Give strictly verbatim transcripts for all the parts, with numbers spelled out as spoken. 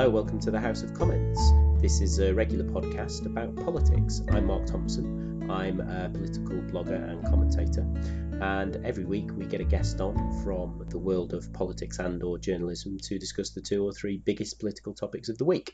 Hello, welcome to the House of Comments. This is a regular podcast about politics. I'm Mark Thompson. I'm a political blogger and commentator, and every week we get a guest on from the world of politics and or journalism to discuss the two or three biggest political topics of the week.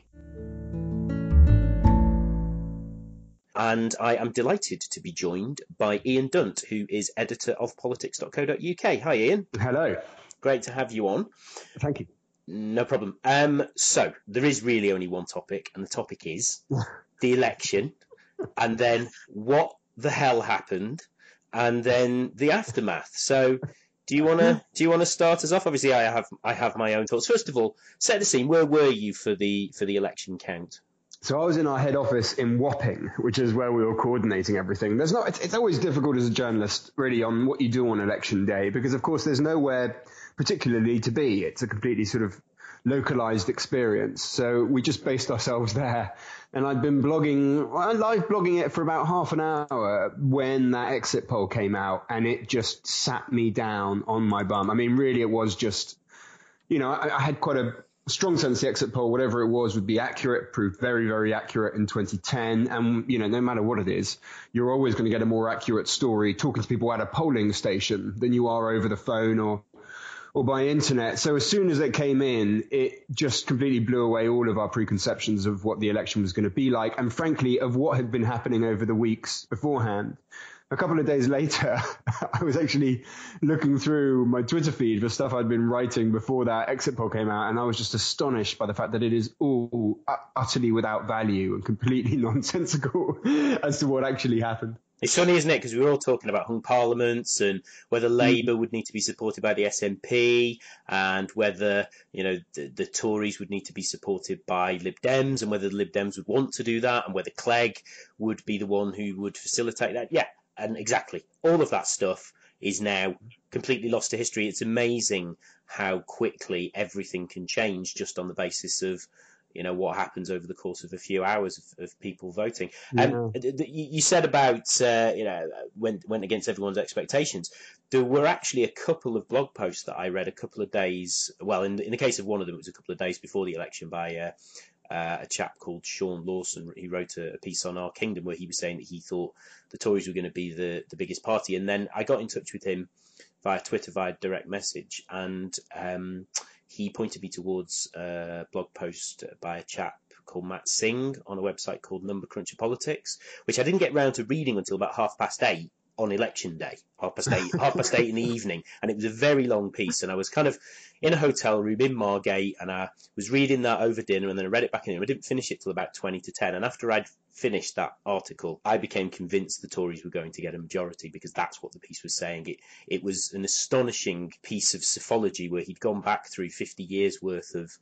And I am delighted to be joined by Ian Dunt, who is editor of politics dot co dot U K. Hi, Ian. Hello. Great to have you on. Thank you. No problem. Um, so, there is really only one topic, and the topic is the election, and then what the hell happened, and then the aftermath. So, do you want to do you want to start us off? Obviously, I have I have my own thoughts. First of all, set the scene. Where were you for the for the election count? So I was in our head office in Wapping, which is where we were coordinating everything. There's not. It's, it's always difficult as a journalist, really, on what you do on election day, because of course there's nowhere particularly to be. It's a completely sort of localized experience. So we just based ourselves there. And I'd been blogging, well, live blogging it for about half an hour when that exit poll came out, and it just sat me down on my bum. I mean, really, it was just, you know, I, I had quite a strong sense the exit poll, whatever it was, would be accurate, proved very, very accurate in twenty ten. And, you know, no matter what it is, you're always going to get a more accurate story talking to people at a polling station than you are over the phone or or by internet. So as soon as it came in, it just completely blew away all of our preconceptions of what the election was going to be like, and frankly, of what had been happening over the weeks beforehand. A couple of days later, I was actually looking through my Twitter feed for stuff I'd been writing before that exit poll came out, and I was just astonished by the fact that it is all utterly without value and completely nonsensical as to what actually happened. It's funny, isn't it? Because we were all talking about hung parliaments and whether Labour would need to be supported by the S N P, and whether, you know, the, the Tories would need to be supported by Lib Dems, and whether the Lib Dems would want to do that, and whether Clegg would be the one who would facilitate that. Yeah, and exactly. All of that stuff is now completely lost to history. It's amazing how quickly everything can change just on the basis of, you know, what happens over the course of a few hours of, of people voting. And yeah. um, you said about, uh, you know, went went against everyone's expectations. There were actually a couple of blog posts that I read a couple of days. Well, in the, in the case of one of them, it was a couple of days before the election by uh, uh, a chap called Sean Lawson. He wrote a, a piece on Our Kingdom where he was saying that he thought the Tories were going to be the, the biggest party. And then I got in touch with him via Twitter, via direct message, and um, he pointed me towards a blog post by a chap called Matt Singh on a website called Number Cruncher Politics, which I didn't get round to reading until about half past eight on election day, half past eight, half past eight in the evening. And it was a very long piece. And I was kind of in a hotel room in Margate, and I was reading that over dinner, and then I read it back in. I didn't finish it till about twenty to ten. And after I'd finished that article, I became convinced the Tories were going to get a majority, because that's what the piece was saying. It it was an astonishing piece of psephology where he'd gone back through fifty years worth of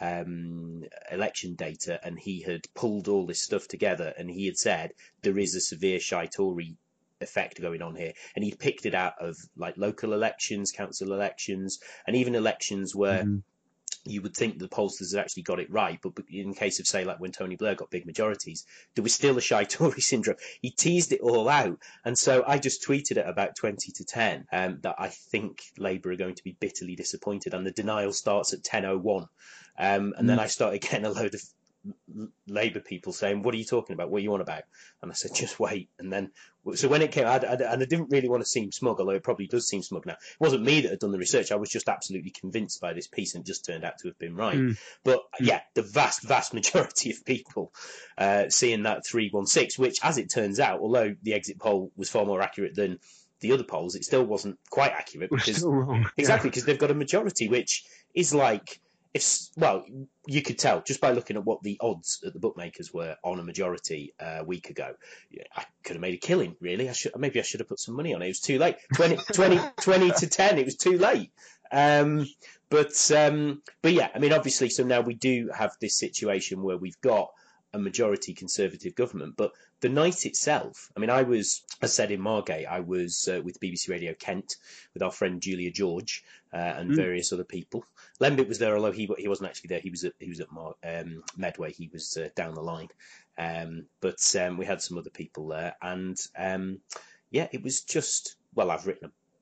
um, election data, and he had pulled all this stuff together, and he had said there is a severe shy Tory effect going on here, and he'd picked it out of like local elections, council elections, and even elections where mm-hmm. you would think the pollsters had actually got it right, but in case of, say, like when Tony Blair got big majorities, there was still a shy Tory syndrome. He teased it all out, and so I just tweeted at about twenty to ten um, that I think Labour are going to be bitterly disappointed, and the denial starts at ten oh one, um, and mm-hmm. then I started getting a load of Labour people saying, what are you talking about? What are you on about? And I said, just wait. And then, so when it came, I, I, and I didn't really want to seem smug, although it probably does seem smug now. It wasn't me that had done the research. I was just absolutely convinced by this piece, and it just turned out to have been right. Mm. But yeah, the vast, vast majority of people uh, seeing that three one six, which, as it turns out, although the exit poll was far more accurate than the other polls, it still wasn't quite accurate. Because, still wrong. Exactly, because yeah. they've got a majority, which is like, if, well, you could tell just by looking at what the odds at the bookmakers were on a majority uh, a week ago. I could have made a killing, really. I should, maybe I should have put some money on it. It was too late. twenty, twenty, twenty to ten, it was too late. Um, but, um, but yeah, I mean, obviously, so now we do have this situation where we've got a majority Conservative government, but the night itself, I mean, I was, as said in Margate, I was uh, with B B C Radio Kent with our friend Julia George uh, and mm. various other people. Lembit was there, although he he wasn't actually there. He was at he was at Mar- um, Medway. He was uh, down the line, um, but um, we had some other people there, and um, yeah, it was just, well, I've written a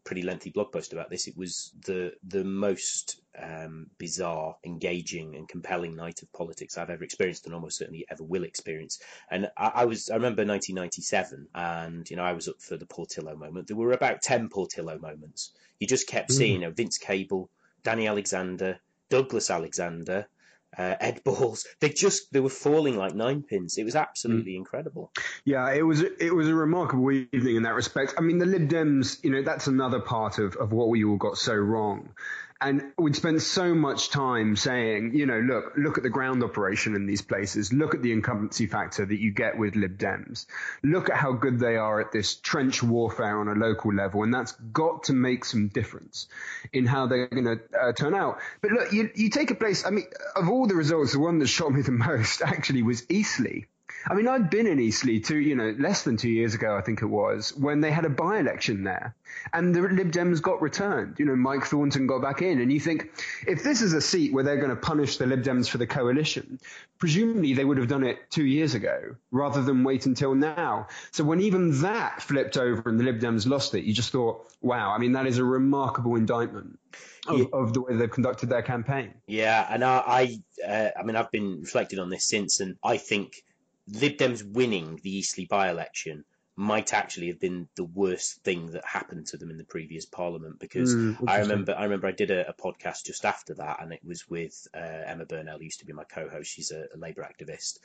pretty lengthy blog post about this. It was the the most um, bizarre, engaging, and compelling night of politics I've ever experienced, and almost certainly ever will experience. And I, I was I remember nineteen ninety-seven, and you know I was up for the Portillo moment. There were about ten Portillo moments. You just kept seeing, you know, Vince Cable, Danny Alexander, Douglas Alexander, uh, Ed Balls. They just they were falling like ninepins. It was absolutely mm. incredible. Yeah, it was it was a remarkable evening in that respect. I mean, the Lib Dems, you know, that's another part of, of what we all got so wrong. And we'd spent so much time saying, you know, look, look at the ground operation in these places. Look at the incumbency factor that you get with Lib Dems. Look at how good they are at this trench warfare on a local level. And that's got to make some difference in how they're going to uh, turn out. But look, you, you take a place, I mean, of all the results, the one that shocked me the most actually was Eastleigh. I mean, I'd been in Eastleigh two, you know, less than two years ago, I think it was, when they had a by-election there, and the Lib Dems got returned. You know, Mike Thornton got back in, and you think, if this is a seat where they're going to punish the Lib Dems for the coalition, presumably they would have done it two years ago, rather than wait until now. So when even that flipped over and the Lib Dems lost it, you just thought, wow, I mean, that is a remarkable indictment of, yeah. of the way they've conducted their campaign. Yeah, and I, I, uh, I mean, I've been reflecting on this since, and I think Lib Dems winning the Eastleigh by-election might actually have been the worst thing that happened to them in the previous parliament, because mm, I remember I remember I did a, a podcast just after that, and it was with uh, Emma Burnell, who used to be my co-host. She's a, a Labour activist,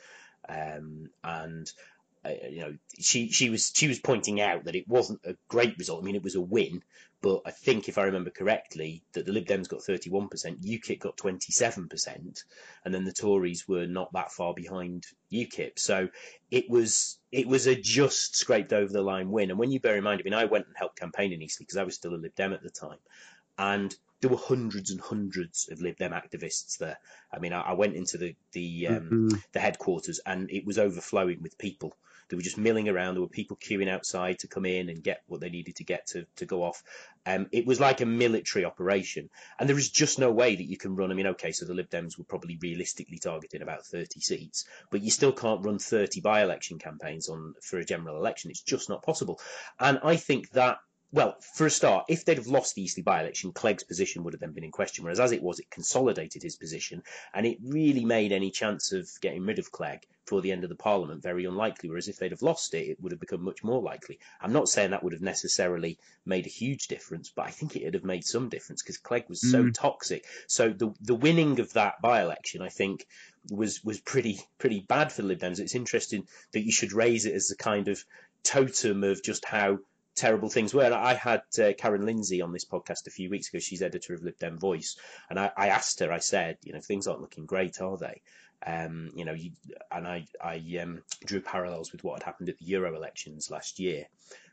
um, and uh, you know she she was she was pointing out that it wasn't a great result. I mean, it was a win, but I think if I remember correctly, that the Lib Dems got thirty-one percent, UKIP got twenty-seven percent, and then the Tories were not that far behind UKIP. So it was it was a just scraped over the line win. And when you bear in mind, I mean, I went and helped campaign in Eastleigh because I was still a Lib Dem at the time, and there were hundreds and hundreds of Lib Dem activists there. I mean, I, I went into the the, um, mm-hmm. the headquarters, and it was overflowing with people. They were just milling around. There were people queuing outside to come in and get what they needed to get to, to go off. Um, it was like a military operation. And there is just no way that you can run. I mean, OK, so the Lib Dems were probably realistically targeting about thirty seats, but you still can't run thirty by-election campaigns on for a general election. It's just not possible. And I think that, well, for a start, if they'd have lost the Eastleigh by-election, Clegg's position would have then been in question, whereas as it was, it consolidated his position, and it really made any chance of getting rid of Clegg for the end of the Parliament very unlikely, whereas if they'd have lost it, it would have become much more likely. I'm not saying that would have necessarily made a huge difference, but I think it would have made some difference because Clegg was so mm. toxic. So the the winning of that by-election, I think, was was pretty pretty bad for the Lib Dems. It's interesting that you should raise it as a kind of totem of just how terrible things were. And I had uh, Karen Lindsay on this podcast a few weeks ago. She's editor of Lib Dem Voice, and I, I asked her. I said, you know, things aren't looking great, are they? Um, you know, you, and I, I um, drew parallels with what had happened at the Euro elections last year,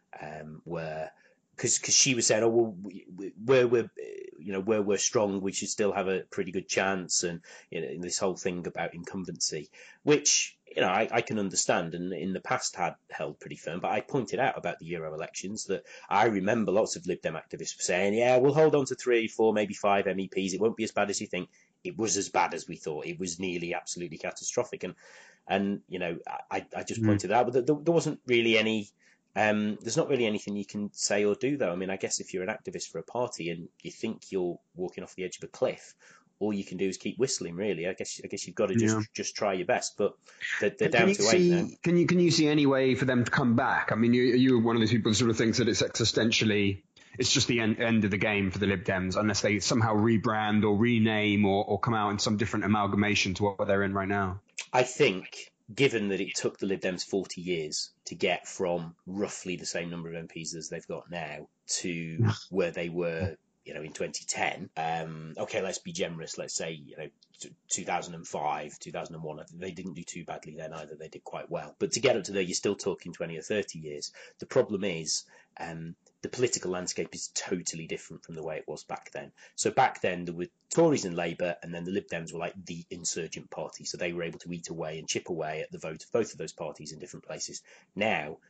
um, where because because she was saying, oh well, we, we, where we're you know where we're strong, we should still have a pretty good chance, and you know, this whole thing about incumbency, which, you know, I, I can understand, and in the past had held pretty firm. But I pointed out about the Euro elections that I remember lots of Lib Dem activists were saying, yeah, we'll hold on to three, four, maybe five M E Ps. It won't be as bad as you think. It was as bad as we thought. It was nearly absolutely catastrophic. And, and you know, I, I just pointed mm. out, but there, there wasn't really any, um, there's not really anything you can say or do, though. I mean, I guess if you're an activist for a party and you think you're walking off the edge of a cliff, all you can do is keep whistling, really. I guess I guess you've got to just, yeah. just try your best, but they're, they're down to eight now. Can you can you see any way for them to come back? I mean, you you're one of those people who sort of thinks that it's existentially, it's just the end, end of the game for the Lib Dems, unless they somehow rebrand or rename or, or come out in some different amalgamation to what they're in right now. I think, given that it took the Lib Dems forty years to get from roughly the same number of M Ps as they've got now to where they were, you know, in twenty ten, um, okay, let's be generous. Let's say, you know, two thousand five, two thousand one, they didn't do too badly then either. They did quite well. But to get up to there, you're still talking twenty or thirty years. The problem is, um, the political landscape is totally different from the way it was back then. So back then, there were Tories and Labour, and then the Lib Dems were like the insurgent party. So they were able to eat away and chip away at the vote of both of those parties in different places. Now,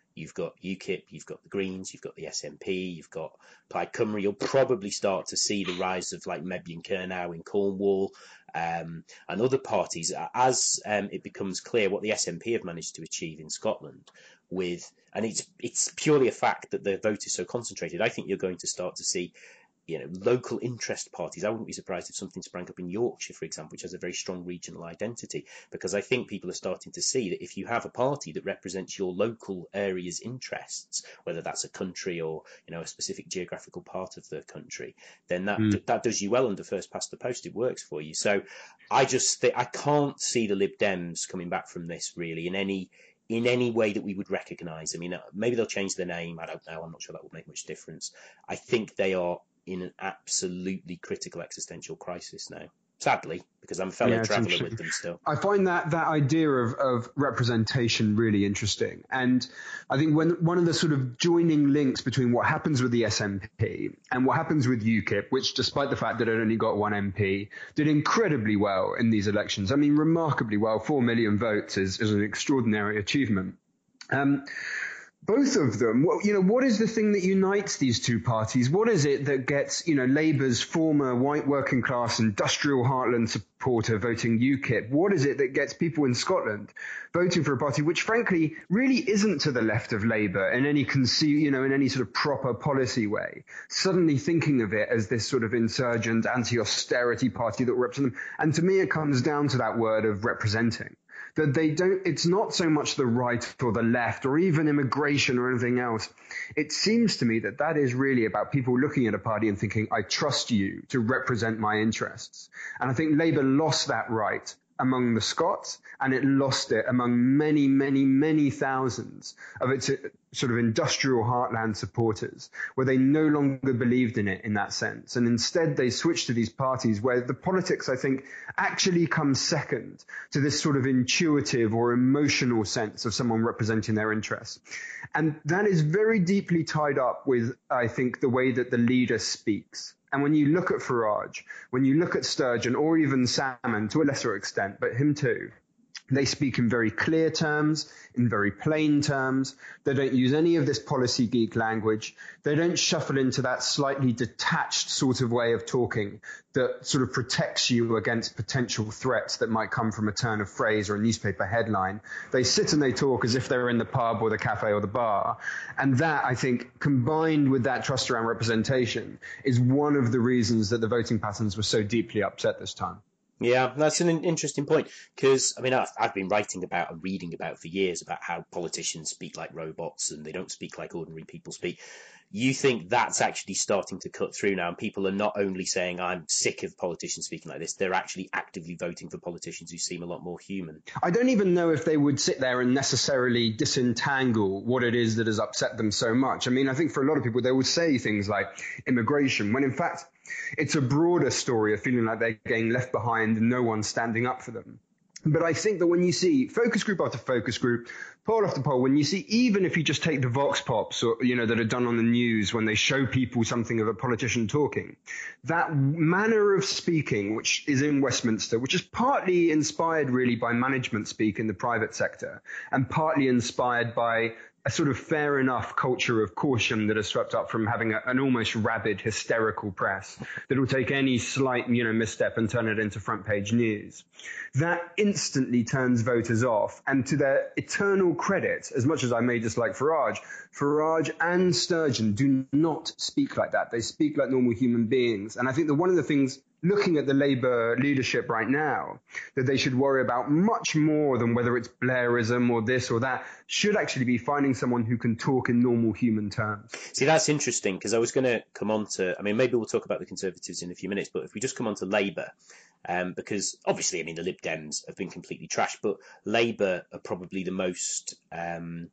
You've got UKIP, you've got the Greens, you've got the S N P, you've got Plaid Cymru. You'll probably start to see the rise of like Mebyn Kernow in Cornwall, um, and other parties as um, it becomes clear what the S N P have managed to achieve in Scotland. With and it's it's purely a fact that their vote is so concentrated. I think you're going to start to see, you know, local interest parties. I wouldn't be surprised if something sprang up in Yorkshire, for example, which has a very strong regional identity, because I think people are starting to see that if you have a party that represents your local area's interests, whether that's a country or, you know, a specific geographical part of the country, then that mm. that does you well under first past the post. It works for you. So I just think I can't see the Lib Dems coming back from this really in any in any way that we would recognise. I mean, maybe they'll change their name. I don't know. I'm not sure that would make much difference. I think they are in an absolutely critical existential crisis now, sadly, because I'm a fellow yeah, traveller with them still. I find that that idea of, of representation really interesting. And I think when one of the sort of joining links between what happens with the S N P and what happens with UKIP, which despite the fact that it only got one M P, did incredibly well in these elections. I mean, remarkably well. Four million votes is, is an extraordinary achievement. Um, Both of them, well, you know, what is the thing that unites these two parties? What is it that gets, you know, Labour's former white working class industrial heartland supporter voting UKIP? What is it that gets people in Scotland voting for a party which, frankly, really isn't to the left of Labour in any conce- you know, in any sort of proper policy way? Suddenly thinking of it as this sort of insurgent, anti-austerity party that represents them. And to me, it comes down to that word of representing. That they don't, it's not so much the right or the left or even immigration or anything else. It seems to me that that is really about people looking at a party and thinking, I trust you to represent my interests. And I think Labour lost that right among the Scots, and it lost it among many, many, many thousands of its sort of industrial heartland supporters, where they no longer believed in it in that sense. And instead they switched to these parties where the politics, I think, actually comes second to this sort of intuitive or emotional sense of someone representing their interests. And that is very deeply tied up with, I think, the way that the leader speaks. And when you look at Farage, when you look at Sturgeon, or even Salmon to a lesser extent, but him too, they speak in very clear terms, in very plain terms. They don't use any of this policy geek language. They don't shuffle into that slightly detached sort of way of talking that sort of protects you against potential threats that might come from a turn of phrase or a newspaper headline. They sit and they talk as if they're in the pub or the cafe or the bar. And that, I think, combined with that trust around representation, is one of the reasons that the voting patterns were so deeply upset this time. Yeah, that's an interesting point, because, I mean, I've, I've been writing about and reading about for years about how politicians speak like robots and they don't speak like ordinary people speak. You think that's actually starting to cut through now, and people are not only saying, I'm sick of politicians speaking like this, they're actually actively voting for politicians who seem a lot more human. I don't even know if they would sit there and necessarily disentangle what it is that has upset them so much. I mean, I think for a lot of people, they would say things like immigration, when in fact, it's a broader story of feeling like they're getting left behind and no one's standing up for them. But I think that when you see focus group after focus group, poll after poll, when you see, even if you just take the vox pops, or, you know, that are done on the news when they show people something of a politician talking, that manner of speaking, which is in Westminster, which is partly inspired really by management speak in the private sector and partly inspired by a sort of fair enough culture of caution that has swept up from having a, an almost rabid, hysterical press that will take any slight, you know, misstep and turn it into front page news. That instantly turns voters off. And to their eternal credit, as much as I may dislike Farage, Farage and Sturgeon do not speak like that. They speak like normal human beings. And I think that one of the things, looking at the Labour leadership right now, that they should worry about much more than whether it's Blairism or this or that, should actually be finding someone who can talk in normal human terms. See, that's interesting, because I was going to come on to, I mean, maybe we'll talk about the Conservatives in a few minutes, but if we just come on to Labour, um, because obviously, I mean, the Lib Dems have been completely trashed, but Labour are probably the most... Um,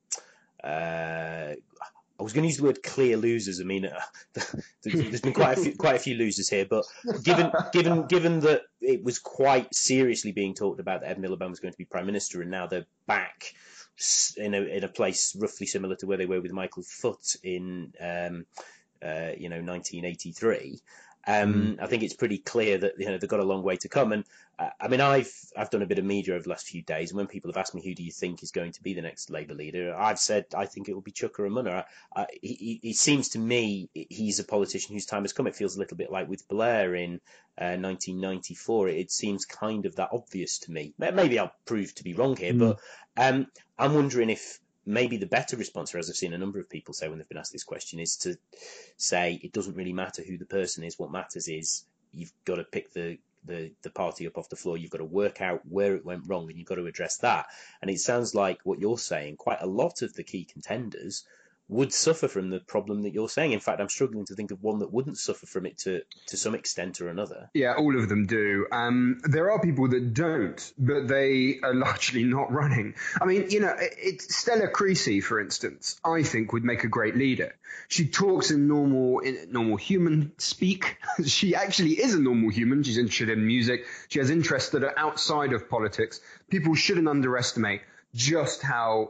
uh, I was going to use the word clear losers. I mean, uh, there's been quite a few, quite a few losers here, but given given given that it was quite seriously being talked about that Ed Miliband was going to be Prime Minister, and now they're back in a in a place roughly similar to where they were with Michael Foot in um, uh, you know nineteen eighty-three. Um, Mm. I think it's pretty clear that, you know, they've got a long way to come. And uh, I mean, I've I've done a bit of media over the last few days, and when people have asked me who do you think is going to be the next Labour leader, I've said I think it will be Chuka Umunna. Uh, he, he seems to me he's a politician whose time has come. It feels a little bit like with Blair in uh, nineteen ninety-four. It, it seems kind of that obvious to me. Maybe I'll prove to be wrong here, mm. but um, I'm wondering if maybe the better response, or as I've seen a number of people say when they've been asked this question, is to say it doesn't really matter who the person is. What matters is you've got to pick the, the, the party up off the floor. You've got to work out where it went wrong, and you've got to address that. And it sounds like what you're saying, quite a lot of the key contenders would suffer from the problem that you're saying. In fact, I'm struggling to think of one that wouldn't suffer from it to, to some extent or another. Yeah, all of them do. Um, there are people that don't, but they are largely not running. I mean, you know, it, it's Stella Creasy, for instance, I think would make a great leader. She talks in normal, in normal human speak. She actually is a normal human. She's interested in music. She has interests that are outside of politics. People shouldn't underestimate just how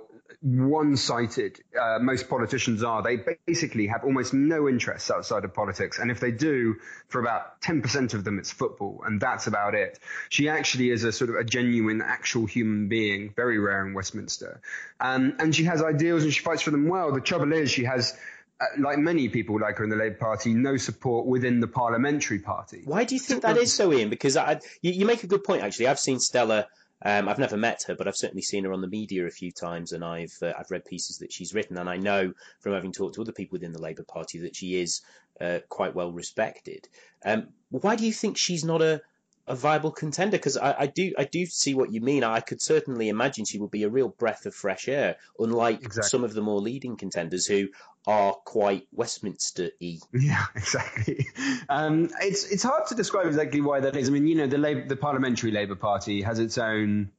one-sided uh, most politicians are. They basically have almost no interests outside of politics, and if they do, for about ten percent of them it's football, and that's about it. She actually is a sort of a genuine actual human being, very rare in Westminster, um, and she has ideals and she fights for them well. The trouble is she has, uh, like many people like her in the Labour Party, no support within the parliamentary party. Why do you think that is so, Ian? Because I, you, you make a good point, actually. I've seen Stella. Um, I've never met her, but I've certainly seen her on the media a few times, and I've uh, I've read pieces that she's written, and I know from having talked to other people within the Labour Party that she is uh, quite well respected. Um, why do you think she's not a, a viable contender? Because I, I do I do see what you mean. I could certainly imagine she would be a real breath of fresh air, unlike exactly. some of the more leading contenders who are quite Westminster-y. Yeah, exactly. Um, it's it's hard to describe exactly why that is. I mean, you know, the Labour, the Parliamentary Labour Party has its own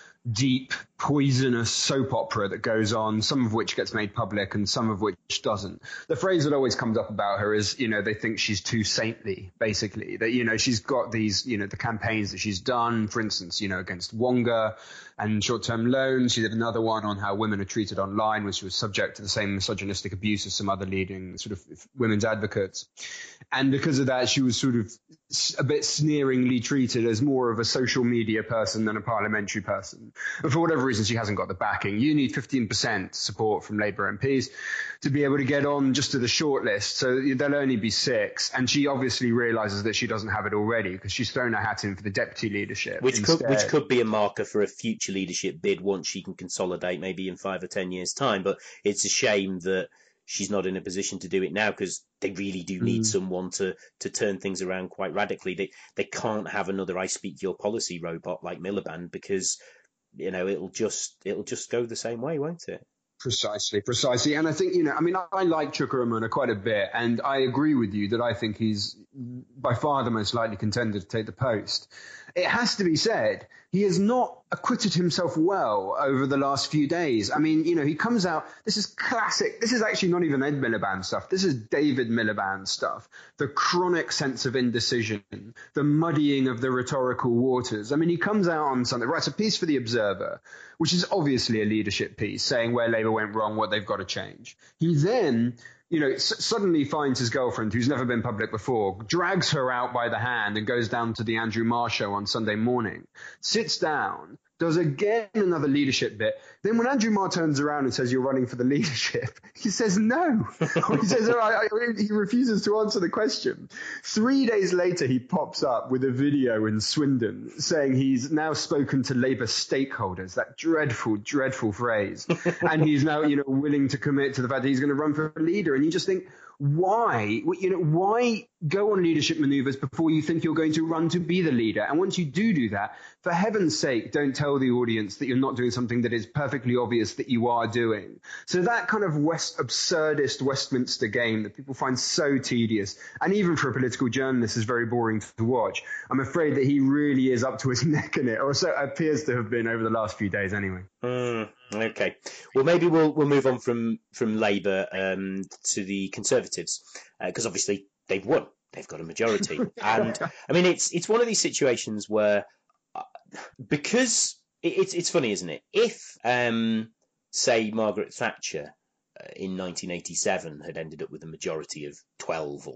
deep, poisonous soap opera that goes on, some of which gets made public and some of which doesn't. The phrase that always comes up about her is, you know, they think she's too saintly, basically. That, you know, she's got these, you know, the campaigns that she's done, for instance, you know, against Wonga and short-term loans. She did another one on how women are treated online, which was subject to the same misogynistic abuse as some other leading sort of women's advocates. And because of that, she was sort of a bit sneeringly treated as more of a social media person than a parliamentary person. And for whatever reason, she hasn't got the backing. You need fifteen percent support from Labour M Ps to be able to get on just to the shortlist. So there'll only be six. And she obviously realises that she doesn't have it already because she's thrown her hat in for the deputy leadership. Which could, which could be a marker for a future leadership bid once she can consolidate maybe in five or ten years' time. But it's a shame that she's not in a position to do it now because they really do need mm. someone to, to turn things around quite radically. They they can't have another I speak your policy robot like Miliband because, you know, it'll just it'll just go the same way, won't it? Precisely, precisely. And I think, you know, I mean, I, I like Chuka Umunna quite a bit, and I agree with you that I think he's by far the most likely contender to take the post. It has to be said, he has not acquitted himself well over the last few days. I mean, you know, he comes out, this is classic, this is actually not even Ed Miliband stuff, this is David Miliband stuff. The chronic sense of indecision, the muddying of the rhetorical waters. I mean, he comes out on something, writes a piece for The Observer, which is obviously a leadership piece, saying where Labour went wrong, what they've got to change. He then, you know, s- suddenly finds his girlfriend, who's never been public before, drags her out by the hand and goes down to the Andrew Marr show on Sunday morning, sits down, does again another leadership bit. Then when Andrew Marr turns around and says, you're running for the leadership, he says no. Or he says, oh, I, I, he refuses to answer the question. Three days later, he pops up with a video in Swindon saying he's now spoken to Labour stakeholders, that dreadful, dreadful phrase. And he's now, you know, willing to commit to the fact that he's going to run for a leader. And you just think, why, you know, why go on leadership maneuvers before you think you're going to run to be the leader? And once you do do that, for heaven's sake, don't tell the audience that you're not doing something that is perfectly obvious that you are doing. So that kind of West absurdist Westminster game that people find so tedious, and even for a political journalist is very boring to watch. I'm afraid that he really is up to his neck in it, or so appears to have been over the last few days anyway. Mm, okay. Well, maybe we'll we'll move on from, from Labour um, to the Conservatives, because uh, obviously they've won. They've got a majority. And, I mean, it's it's one of these situations where, uh, because it, it's it's funny, isn't it? If, um, say, Margaret Thatcher uh, in nineteen eighty-seven had ended up with a majority of twelve or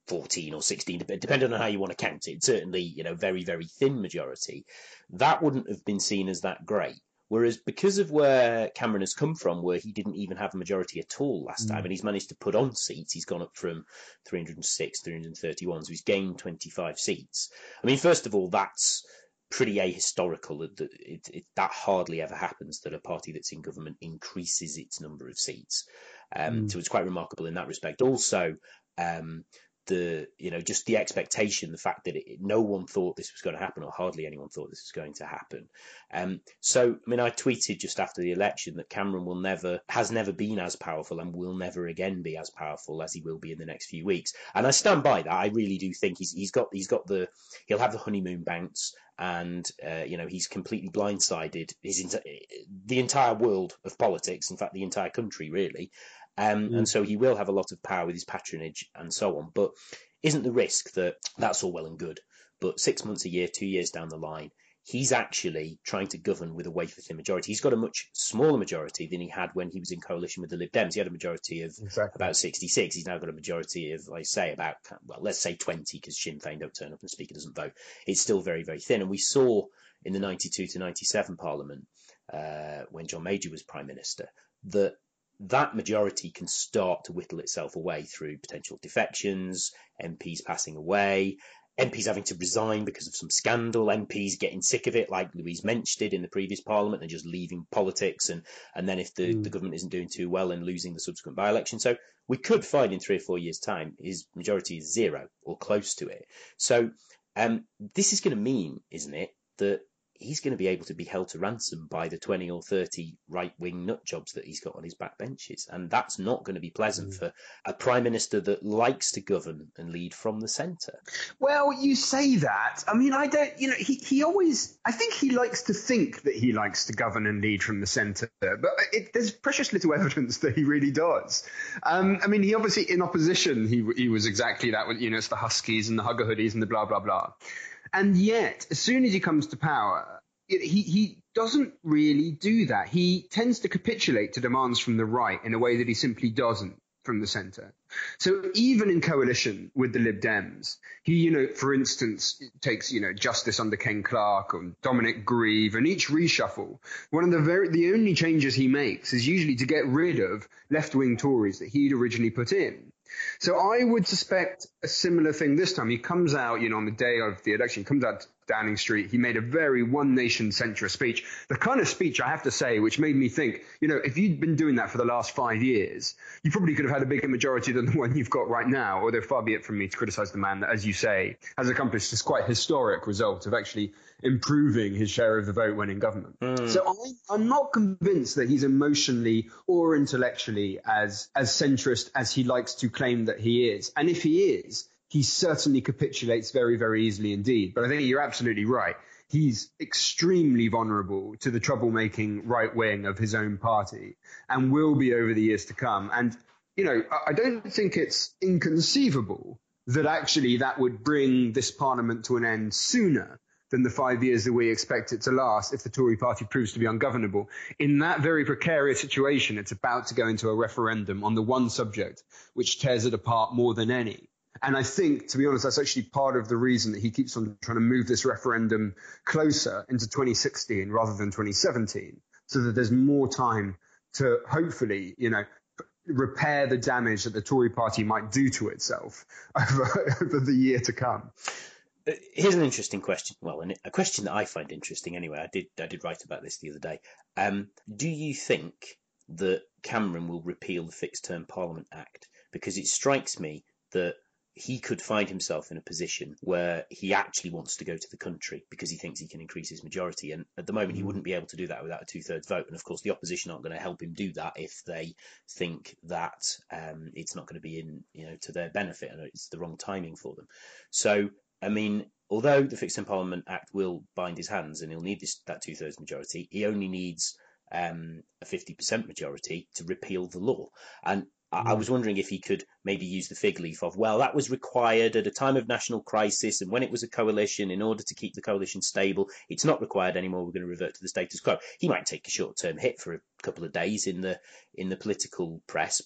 fourteen or sixteen, depending on how you want to count it. Certainly, you know, very, very thin majority. That wouldn't have been seen as that great. Whereas because of where Cameron has come from, where he didn't even have a majority at all last mm. time, and he's managed to put on seats, he's gone up from three hundred six, three hundred thirty-one, so he's gained twenty-five seats. I mean, first of all, that's pretty ahistorical. It, it, it, that hardly ever happens, that a party that's in government increases its number of seats. Um, mm. So it's quite remarkable in that respect. Also, um, the you know just the expectation, the fact that it, no one thought this was going to happen, or hardly anyone thought this was going to happen. Um, so I mean, I tweeted just after the election that Cameron will never has never been as powerful and will never again be as powerful as he will be in the next few weeks. And I stand by that. I really do think he's he's got he's got the he'll have the honeymoon bounce, and uh, you know he's completely blindsided his the entire world of politics. In fact, the entire country really. Um, mm. And so he will have a lot of power with his patronage and so on. But isn't the risk that that's all well and good, but six months, a year, two years down the line, he's actually trying to govern with a wafer-thin majority. He's got a much smaller majority than he had when he was in coalition with the Lib Dems. He had a majority of exactly. about sixty-six. He's now got a majority of, I say, about, well, let's say twenty, because Sinn Féin don't turn up and the Speaker doesn't vote. It's still very, very thin. And we saw in the ninety-two to ninety-seven Parliament, uh, when John Major was Prime Minister, that that majority can start to whittle itself away through potential defections, M Ps passing away, M Ps having to resign because of some scandal, M Ps getting sick of it, like Louise Mensch did in the previous Parliament, and just leaving politics, and, and then if the, mm. the government isn't doing too well, and losing the subsequent by-election. So we could find in three or four years' time his majority is zero or close to it. So um, this is going to mean, isn't it, that he's going to be able to be held to ransom by the twenty or thirty right-wing nut jobs that he's got on his back benches. And that's not going to be pleasant mm. for a prime minister that likes to govern and lead from the centre. Well, you say that. I mean, I don't, you know, he, he always, I think he likes to think that he likes to govern and lead from the centre, but it, there's precious little evidence that he really does. Um, I mean, he obviously, in opposition, he, he was exactly that, you know, it's the Huskies and the Hugger Hoodies and the blah, blah, blah. And yet, as soon as he comes to power, he, he doesn't really do that. He tends to capitulate to demands from the right in a way that he simply doesn't from the centre. So even in coalition with the Lib Dems, he, you know, for instance, takes, you know, Justice under Ken Clarke and Dominic Grieve, and each reshuffle, one of the very, the only changes he makes is usually to get rid of left-wing Tories that he'd originally put in. So I would suspect a similar thing this time. He comes out, you know, on the day of the election, he comes out to Downing Street. He made a very one nation centrist speech, the kind of speech, I have to say, which made me think, you know, if you'd been doing that for the last five years, you probably could have had a bigger majority than the one you've got right now. Although far be it from me to criticize the man that, as you say, has accomplished this quite historic result of actually improving his share of the vote when in government. Mm. So I, I'm not convinced that he's emotionally or intellectually as as centrist as he likes to claim that he is. And if he is, he certainly capitulates very, very easily indeed. But I think you're absolutely right. He's extremely vulnerable to the troublemaking right wing of his own party, and will be over the years to come. And, you know, I don't think it's inconceivable that actually that would bring this parliament to an end sooner than the five years that we expect it to last if the Tory party proves to be ungovernable. In that very precarious situation, it's about to go into a referendum on the one subject which tears it apart more than any. And I think, to be honest, that's actually part of the reason that he keeps on trying to move this referendum closer into twenty sixteen rather than twenty seventeen, so that there's more time to hopefully, you know, repair the damage that the Tory party might do to itself over, over the year to come. Here's an interesting question. Well, a question that I find interesting anyway. I did I did write about this the other day. Um, do you think that Cameron will repeal the Fixed Term Parliament Act? Because it strikes me that he could find himself in a position where he actually wants to go to the country because he thinks he can increase his majority. And at the moment, he wouldn't be able to do that without a two-thirds vote. And of course, the opposition aren't going to help him do that if they think that um, it's not going to be in, you know, to their benefit, and it's the wrong timing for them. So, I mean, although the Fixed Term Parliament Act will bind his hands and he'll need this, that two-thirds majority, he only needs um, a fifty percent majority to repeal the law. And I was wondering if he could maybe use the fig leaf of, well, that was required at a time of national crisis, and when it was a coalition, in order to keep the coalition stable, it's not required anymore. We're going to revert to the status quo. He might take a short-term hit for a couple of days in the in the political press, but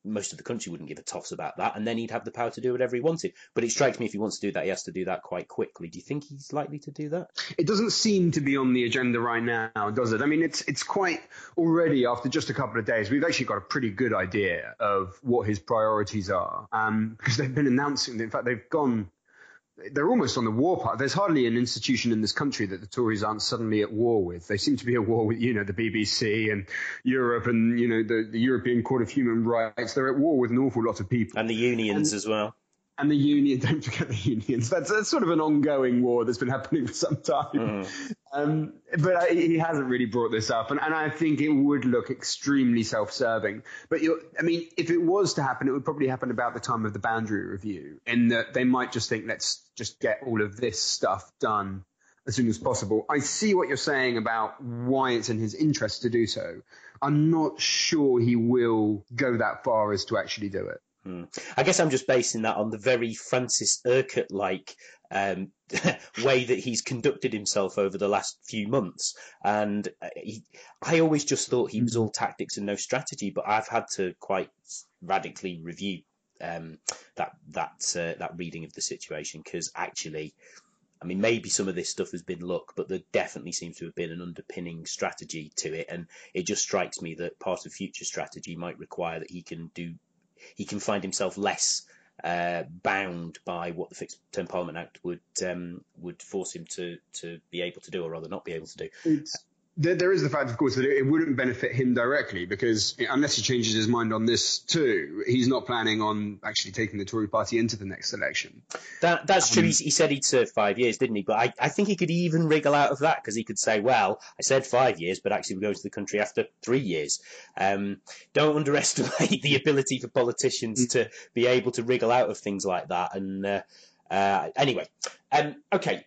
most of the country wouldn't give a toss about that, and then he'd have the power to do whatever he wanted. But it strikes me if he wants to do that, he has to do that quite quickly. Do you think he's likely to do that? It doesn't seem to be on the agenda right now, does it? I mean, it's it's quite already, after just a couple of days, we've actually got a pretty good idea of what his priorities are, um, because they've been announcing, in fact, they've gone, they're almost on the war path. There's hardly an institution in this country that the Tories aren't suddenly at war with. They seem to be at war with, you know, the B B C and Europe and, you know, the, the European Court of Human Rights. They're at war with an awful lot of people. And the unions and, as well. And the union, don't forget the unions. That's, that's sort of an ongoing war that's been happening for some time. Mm. Um, but I, he hasn't really brought this up. And, and I think it would look extremely self-serving. But, you're, I mean, if it was to happen, it would probably happen about the time of the boundary review, in that they might just think, let's just get all of this stuff done as soon as possible. I see what you're saying about why it's in his interest to do so. I'm not sure he will go that far as to actually do it. I guess I'm just basing that on the very Francis Urquhart-like um, way that he's conducted himself over the last few months. And he, I always just thought he was all tactics and no strategy, but I've had to quite radically review um, that that uh, that reading of the situation, because actually, I mean, maybe some of this stuff has been luck, but there definitely seems to have been an underpinning strategy to it. And it just strikes me that part of future strategy might require that he can do he can find himself less uh, bound by what the Fixed Term Parliament Act would um, would force him to to be able to do, or rather not be able to do. It's, there, there is the fact, of course, that it, it wouldn't benefit him directly, because unless he changes his mind on this too, he's not planning on actually taking the Tory party into the next election. That That's um, true. He, he said he'd serve five years, didn't he? But I, I think he could even wriggle out of that, because he could say, well, I said five years, but actually we're going to the country after three years. Um, don't underestimate the ability for politicians to be able to wriggle out of things like that. And uh, uh, anyway, um, okay,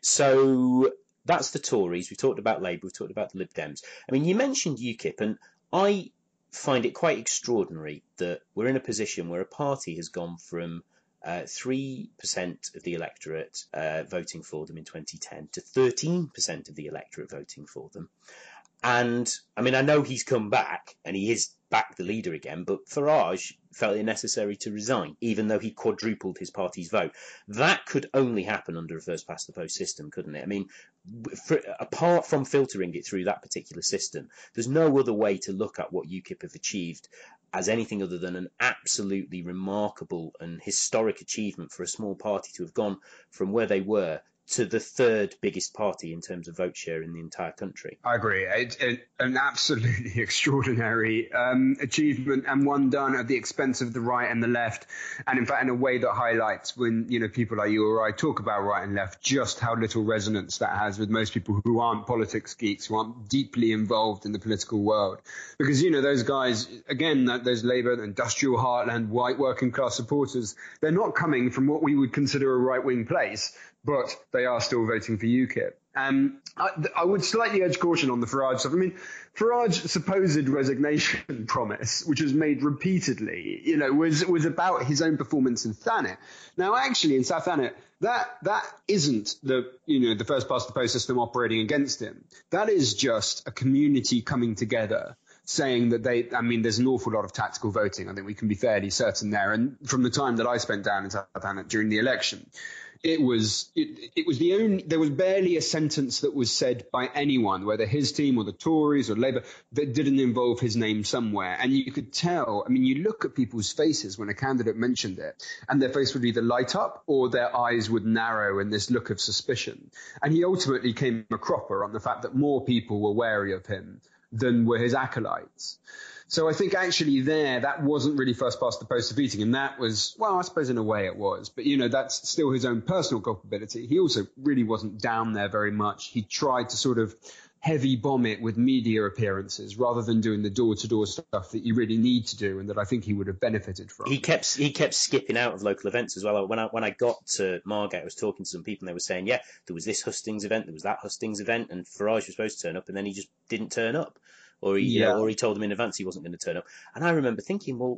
so that's the Tories. We've talked about Labour. We've talked about the Lib Dems. I mean, you mentioned UKIP, and I find it quite extraordinary that we're in a position where a party has gone from uh, three percent of the electorate uh, voting for them in twenty ten to thirteen percent of the electorate voting for them. And, I mean, I know he's come back, and he is back the leader again, but Farage felt it necessary to resign, even though he quadrupled his party's vote. That could only happen under a first-past-the-post system, couldn't it? I mean, for, apart from filtering it through that particular system, there's no other way to look at what UKIP have achieved as anything other than an absolutely remarkable and historic achievement for a small party to have gone from where they were to the third biggest party in terms of vote share in the entire country. I agree. It's an absolutely extraordinary um, achievement, and one done at the expense of the right and the left, and in fact in a way that highlights, when you know people like you or I talk about right and left, just how little resonance that has with most people who aren't politics geeks, who aren't deeply involved in the political world. Because you know those guys, again, those Labour, industrial heartland, white working class supporters, they're not coming from what we would consider a right wing place, but they are still voting for UKIP. Um, I, I would slightly urge caution on the Farage stuff. I mean, Farage's supposed resignation promise, which was made repeatedly, you know, was was about his own performance in Thanet. Now, actually, in South Thanet, that that isn't the you know the first past the post system operating against him. That is just a community coming together, saying that they, I mean, there's an awful lot of tactical voting. I think we can be fairly certain there. And from the time that I spent down in South Thanet during the election, it was it, it was the only, there was barely a sentence that was said by anyone, whether his team or the Tories or Labour, that didn't involve his name somewhere. And you could tell, I mean, you look at people's faces when a candidate mentioned it, and their face would either light up or their eyes would narrow in this look of suspicion. And he ultimately came a cropper on the fact that more people were wary of him than were his acolytes. So I think actually there, that wasn't really first past the post defeating. And that was, well, I suppose in a way it was. But, you know, that's still his own personal culpability. He also really wasn't down there very much. He tried to sort of heavy bomb it with media appearances rather than doing the door-to-door stuff that you really need to do and that I think he would have benefited from. He kept he kept skipping out of local events as well. When I when I got to Margate, I was talking to some people and they were saying, yeah, there was this hustings event, there was that hustings event, and Farage was supposed to turn up and then he just didn't turn up. Or he, yeah. you know, or he told them in advance he wasn't going to turn up. And I remember thinking, well,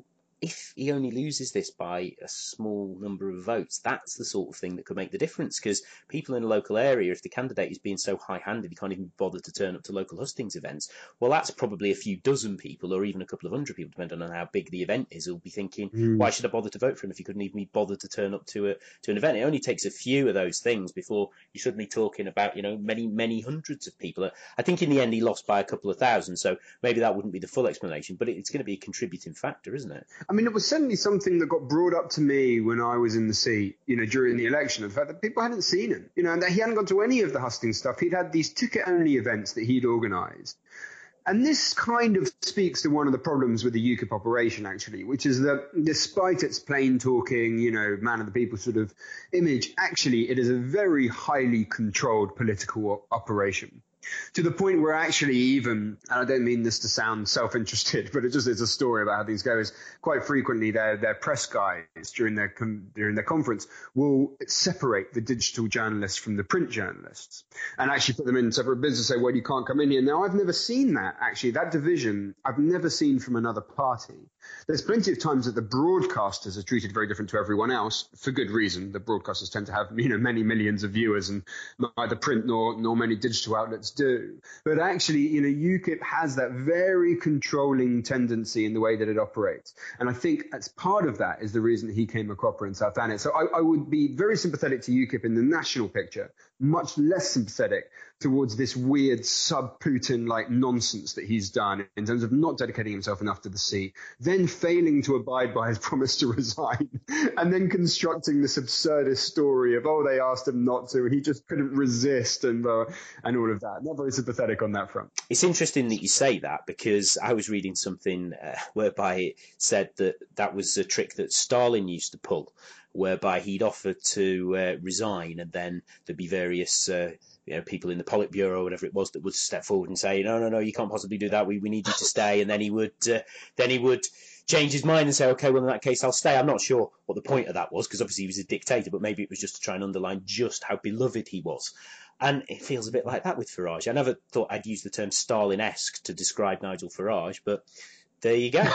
if he only loses this by a small number of votes, that's the sort of thing that could make the difference, because people in a local area, if the candidate is being so high-handed he can't even bother to turn up to local hustings events, well, that's probably a few dozen people or even a couple of hundred people, depending on how big the event is, who'll be thinking, mm. why should I bother to vote for him if he couldn't even be bothered to turn up to a to an event? It only takes a few of those things before you're suddenly talking about, you know, many, many hundreds of people. I think in the end he lost by a couple of thousand, so maybe that wouldn't be the full explanation, but it's going to be a contributing factor, isn't it? I mean, it was certainly something that got brought up to me when I was in the seat, you know, during the election, the fact that people hadn't seen him, you know, and that he hadn't gone to any of the hustings stuff. He'd had these ticket-only events that he'd organised. And this kind of speaks to one of the problems with the UKIP operation, actually, which is that despite its plain talking, you know, man of the people sort of image, actually it is a very highly controlled political operation. To the point where actually even, and I don't mean this to sound self-interested, but it just is a story about how things go, is quite frequently their their press guys during their during their conference will separate the digital journalists from the print journalists and actually put them in separate bins and say, well, you can't come in here. Now, I've never seen that, actually. That division, I've never seen from another party. There's plenty of times that the broadcasters are treated very different to everyone else, for good reason. The broadcasters tend to have, you know, many millions of viewers, and neither print nor nor many digital outlets do. But actually, you know, UKIP has that very controlling tendency in the way that it operates. And I think as part of that is the reason that he came a cropper in South Thanet. So I, I would be very sympathetic to UKIP in the national picture, much less sympathetic towards this weird sub-Putin-like nonsense that he's done in terms of not dedicating himself enough to the seat, then failing to abide by his promise to resign, and then constructing this absurdist story of, oh, they asked him not to, and he just couldn't resist, and uh, and all of that. Not very sympathetic on that front. It's interesting that you say that, because I was reading something uh, whereby it said that that was a trick that Stalin used to pull, whereby he'd offer to uh, resign, and then there'd be various uh, you know, people in the Politburo or whatever it was that would step forward and say, no, no, no, you can't possibly do that. We we need you to stay. And then he would uh, then he would change his mind and say, okay, well, in that case, I'll stay. I'm not sure what the point of that was, because obviously he was a dictator, but maybe it was just to try and underline just how beloved he was. And it feels a bit like that with Farage. I never thought I'd use the term Stalin-esque to describe Nigel Farage, but there you go.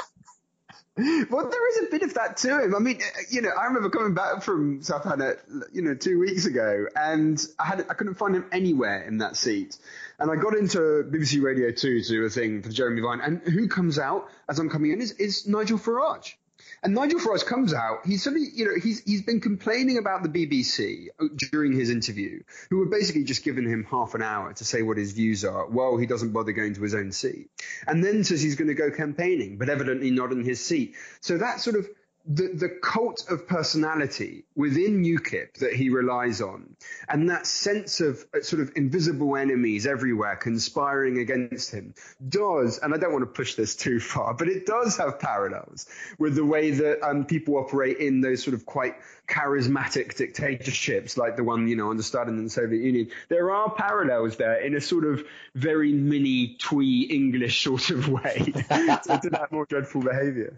Well, there is a bit of that to him. I mean, you know, I remember coming back from Southampton, you know, two weeks ago, and I had I couldn't find him anywhere in that seat. And I got into B B C Radio two to do a thing for Jeremy Vine, and who comes out as I'm coming in is, is Nigel Farage. And Nigel Farage comes out, he's sort of, you know, he's he's been complaining about the B B C during his interview, who were basically just giving him half an hour to say what his views are while he doesn't bother going to his own seat. And then says he's going to go campaigning, but evidently not in his seat. So that sort of the, the cult of personality within UKIP that he relies on, and that sense of sort of invisible enemies everywhere conspiring against him does, and I don't want to push this too far, but it does have parallels with the way that um, people operate in those sort of quite charismatic dictatorships like the one, you know, on the Stalin and the Soviet Union. There are parallels there in a sort of very mini twee English sort of way to, to that more dreadful behaviour.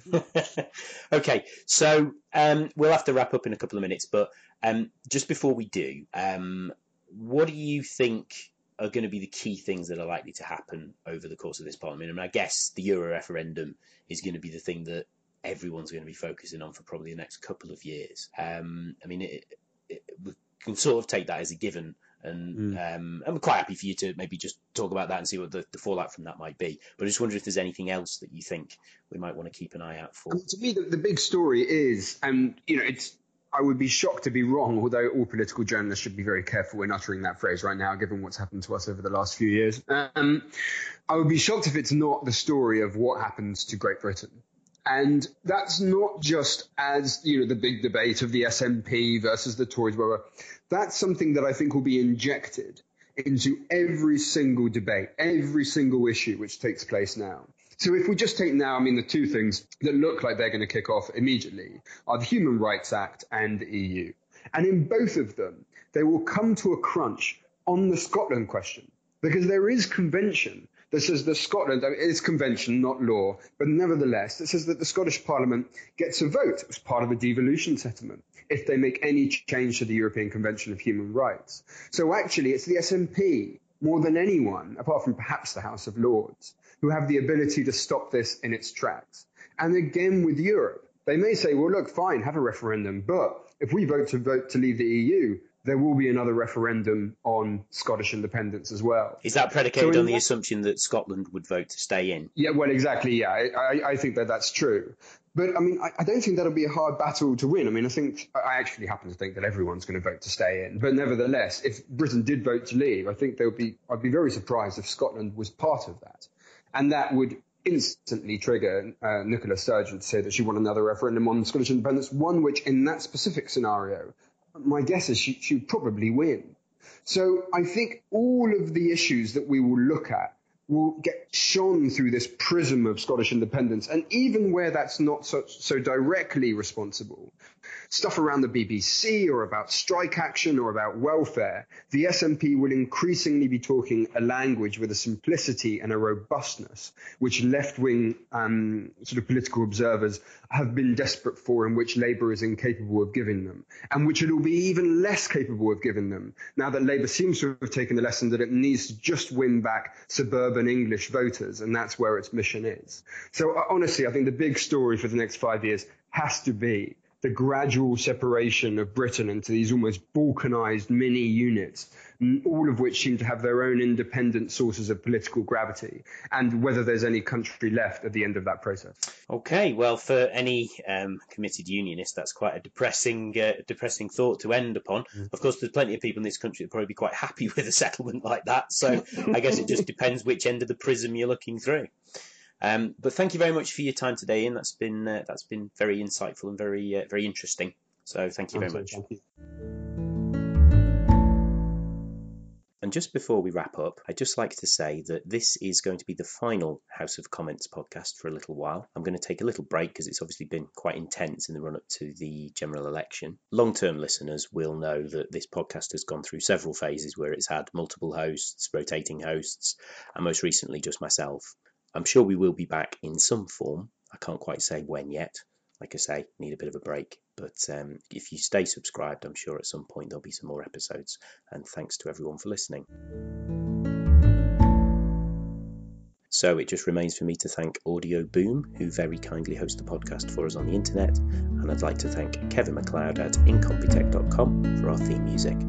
Okay, so um, we'll have to wrap up in a couple of minutes, but um, just before we do, um, what do you think are going to be the key things that are likely to happen over the course of this parliament? I mean, I guess the Euro referendum is going to be the thing that everyone's going to be focusing on for probably the next couple of years. Um, I mean, it, it, we can sort of take that as a given, and mm. um, I'm quite happy for you to maybe just talk about that and see what the, the fallout from that might be. But I just wonder if there's anything else that you think we might want to keep an eye out for. I mean, to me, the, the big story is, and you know, it's. I would be shocked to be wrong, although all political journalists should be very careful in uttering that phrase right now, given what's happened to us over the last few years. Um, I would be shocked if it's not the story of what happens to Great Britain. And that's not just as, you know, the big debate of the S N P versus the Tories, blah, blah. That's something that I think will be injected into every single debate, every single issue which takes place now. So if we just take now, I mean, the two things that look like they're going to kick off immediately are the Human Rights Act and the E U. And in both of them, they will come to a crunch on the Scotland question, because there is convention that says that Scotland, I mean, it's convention, not law, but nevertheless, it says that the Scottish Parliament gets a vote as part of a devolution settlement if they make any change to the European Convention of Human Rights. So actually, it's the S N P, more than anyone, apart from perhaps the House of Lords, who have the ability to stop this in its tracks. And again with Europe, They may say, well, look, fine, have a referendum, but if we vote to vote to leave the E U, there will be another referendum on Scottish independence as well. Is that predicated so on the that, assumption that Scotland would vote to stay in? Yeah, well, exactly, yeah. I, I, I think that that's true. But, I mean, I, I don't think that'll be a hard battle to win. I mean, I think, I actually happen to think that everyone's going to vote to stay in. But nevertheless, if Britain did vote to leave, I think there would be, I'd be very surprised if Scotland was part of that. And that would instantly trigger uh, Nicola Sturgeon to say that she won another referendum on Scottish independence, one which in that specific scenario, my guess is she, she would probably win. So I think all of the issues that we will look at will get shone through this prism of Scottish independence. And even where that's not so, so directly responsible, stuff around the B B C or about strike action or about welfare, the S N P will increasingly be talking a language with a simplicity and a robustness which left-wing um, sort of political observers have been desperate for and which Labour is incapable of giving them, and which it will be even less capable of giving them now that Labour seems to have taken the lesson that it needs to just win back suburban English voters, and that's where its mission is. So uh, honestly, I think the big story for the next five years has to be the gradual separation of Britain into these almost balkanized mini units, all of which seem to have their own independent sources of political gravity, and whether there's any country left at the end of that process. Okay, well, for any um, committed unionist, that's quite a depressing uh, depressing thought to end upon. Mm. Of course, there's plenty of people in this country that would probably be quite happy with a settlement like that, so I guess it just depends which end of the prism you're looking through. Um, but thank you very much for your time today, Ian. That's been uh, that's been very insightful and very uh, very interesting. So thank you very much. Thank you. And just before we wrap up, I'd just like to say that this is going to be the final House of Comments podcast for a little while. I'm going to take a little break because it's obviously been quite intense in the run-up to the general election. Long-term listeners will know that this podcast has gone through several phases where it's had multiple hosts, rotating hosts, and most recently just myself. I'm sure we will be back in some form. I can't quite say when yet. Like I say, need a bit of a break. But um, if you stay subscribed, I'm sure at some point there'll be some more episodes. And thanks to everyone for listening. So it just remains for me to thank Audio Boom, who very kindly host the podcast for us on the internet. And I'd like to thank Kevin MacLeod at incompetech dot com for our theme music.